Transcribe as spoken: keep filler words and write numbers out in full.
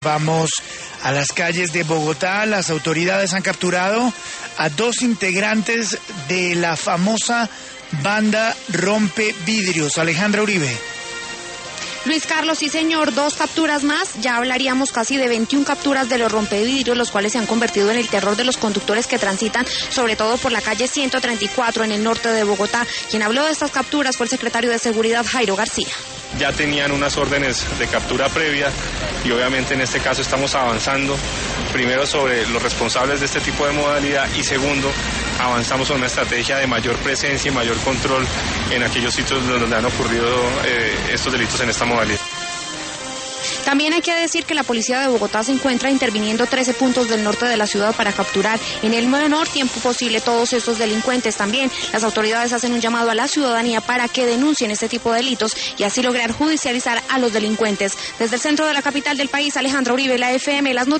Vamos a las calles de Bogotá. Las autoridades han capturado a dos integrantes de la famosa banda Rompe Vidrios. Alejandra Uribe. Luis Carlos, sí señor, dos capturas más, ya hablaríamos casi de veintiuna capturas de los rompevidrios, los cuales se han convertido en el terror de los conductores que transitan, sobre todo por la calle ciento treinta y cuatro en el norte de Bogotá. Quien habló de estas capturas fue el secretario de Seguridad, Jairo García. Ya tenían unas órdenes de captura previa y obviamente en este caso estamos avanzando, primero sobre los responsables de este tipo de modalidad y segundo, avanzamos en una estrategia de mayor presencia y mayor control en aquellos sitios donde han ocurrido eh, estos delitos en esta modalidad. También hay que decir que la policía de Bogotá se encuentra interviniendo trece puntos del norte de la ciudad para capturar en el menor tiempo posible todos estos delincuentes. También las autoridades hacen un llamado a la ciudadanía para que denuncien este tipo de delitos y así lograr judicializar a los delincuentes. Desde el centro de la capital del país, Alejandra Uribe, la F M, las noticias.